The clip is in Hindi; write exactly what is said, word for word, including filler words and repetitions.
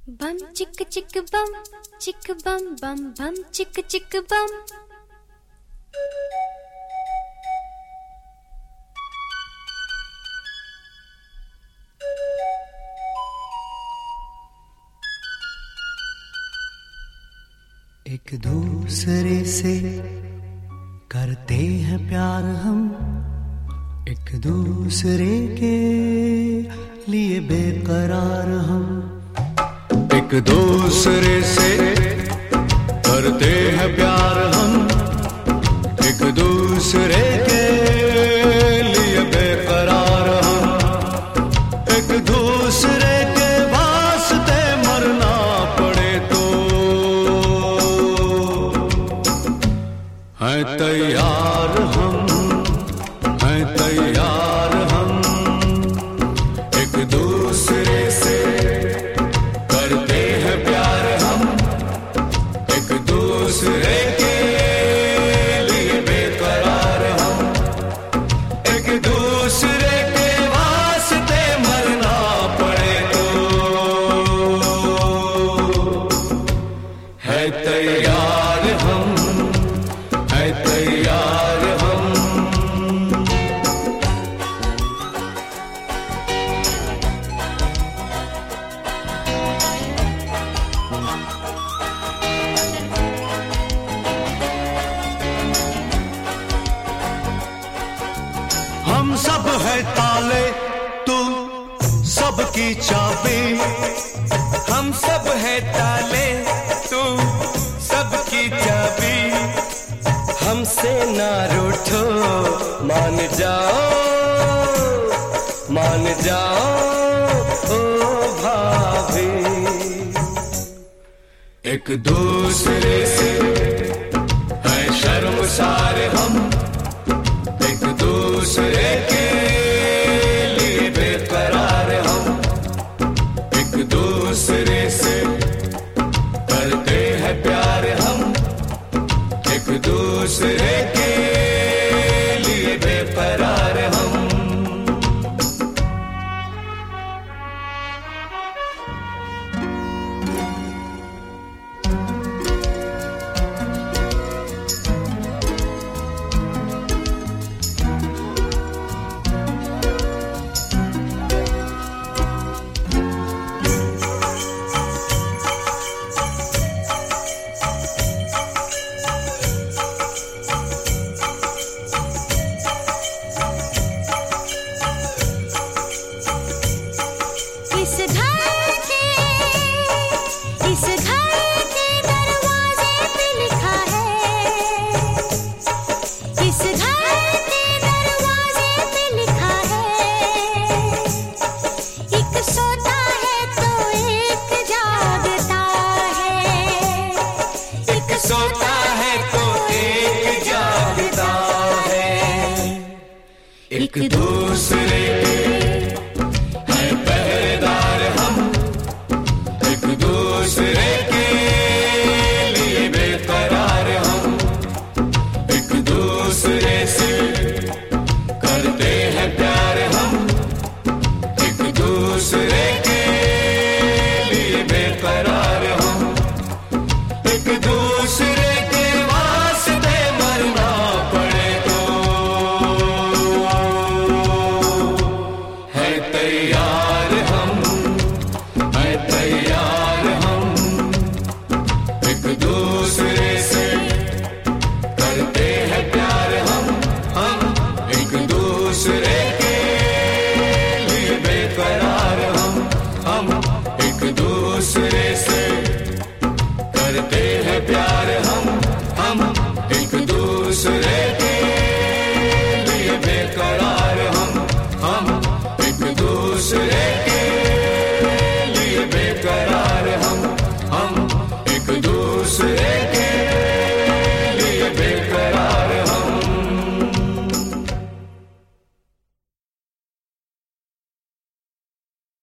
बम चिक चिक बम चिक बम बम बम चिक चिक बम। एक दूसरे से करते हैं प्यार हम, एक दूसरे के लिए बेकरार हम। एक दूसरे से करते हैं प्यार हम, एक दूसरे के लिए बेकरार हम। एक दूसरे के वास्ते मरना पड़े तो हैं तैयार हम, हैं तैयार हम। एक दूसरे से करते हैं प्यार हम, एक दूसरे के लिए बेकरार हम। एक दूसरे के वास्ते मरना पड़े तो है तैयार हम, है तैयार हम। हम सब है ताले, तू सबकी चाबी। हम सब है ताले, तू सबकी चाबी। हमसे ना रूठो, मान जाओ, मान जाओ ओ भाभी। एक दूसरे से है शर्मसार हम, एक दूसरे के लिए बेकरार हम। एक दूसरे से करते हैं प्यार हम, एक दूसरे के लिए बेकरार हम। इस घर के इस घर के दरवाजे पे लिखा है, इस घर के दरवाजे पे लिखा है। एक सोता है तो एक जागता है, एक सोता है तो एक जागता है। एक दूसरे के हैं पहरेदार हम, एक दूसरे के लिए बेकरार हम। एक दूसरे से करते हैं प्यार हम, एक दूसरे के लिए बेकरार हम। एक दूसरे के वास्ते मरना पड़े तो है तैयार हम, है तैयार हम। एक दूसरे से करते हैं प्यार हम, हम एक दूसरे के लिए बेकरार हम। हम एक दूसरे से करते हैं प्यार हम, हम एक दूसरे के लिए बेकरार हम। हम एक दूसरे के लिए बेकरार हम, हम एक दूसरे